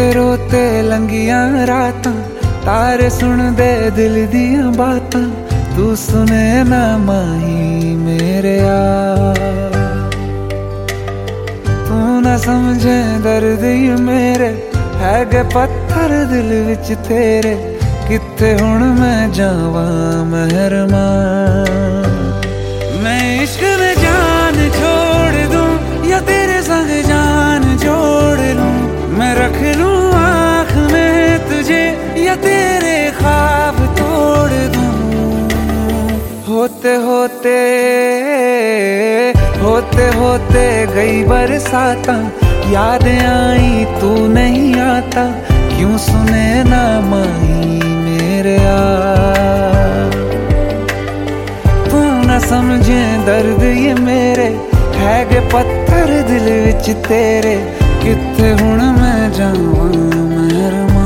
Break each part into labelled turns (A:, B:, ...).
A: रोते रोते लंगियां रातां, तारे सुन दे दिल दियां बातां, तू सुने ना माही मेरे यार। तू ना समझे दर्द ये मेरे, है गे पत्थर दिल विच तेरे, किथे हुण मैं जावां मेहरबान। मैं इश्क में जान छोड़ दूं या तेरे संग जान जोड़ लूं, मैं रख लूं आँख में तुझे या तेरे ख्वाब तोड़ दूं। होते होते होते होते गई बरसाता, याद आई तू नहीं आता, क्यों सुने ना माही मेरे यार। तू ना समझे दर्द ये मेरे, है गे पत्थर दिल विच तेरे, किथे हुण मैं जावां मेहरबान।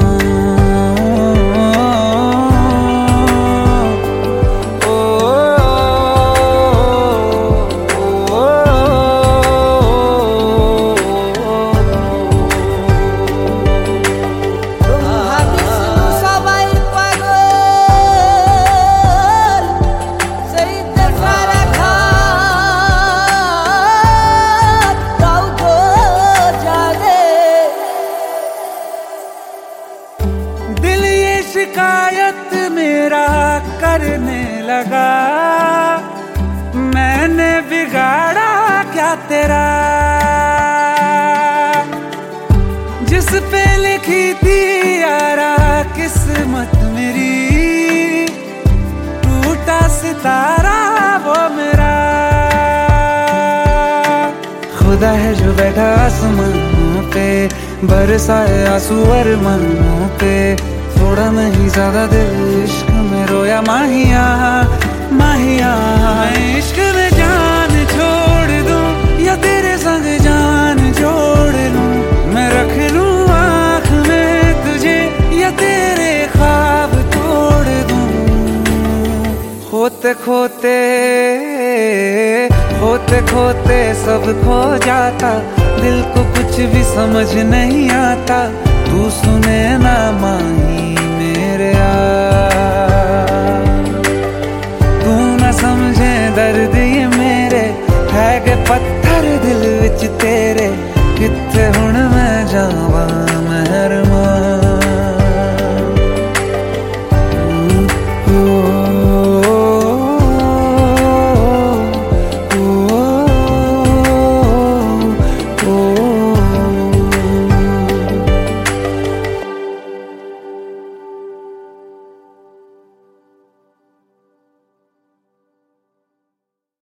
A: शिकायत मेरा करने लगा, मैंने बिगाड़ा क्या तेरा। जिस पे लिखी थी यारा किस्मत मेरी, टूटा सितारा वो मेरा। खुदा है जो बैठा आसमानों पे, बरसाए आंसू अरमानों पे, थोड़ा नहीं ज्यादा दिल इश्क में रोया माहिया माहिया। मैं इश्क में जान छोड़ दूं या तेरे संग जान जोड़ लूं, मैं रख लूं आँख में तुझे या तेरे ख्वाब तोड़ दूं। होते खोते होते खोते सब खो जाता, दिल को कुछ भी समझ नहीं आता, तू सुने ना माही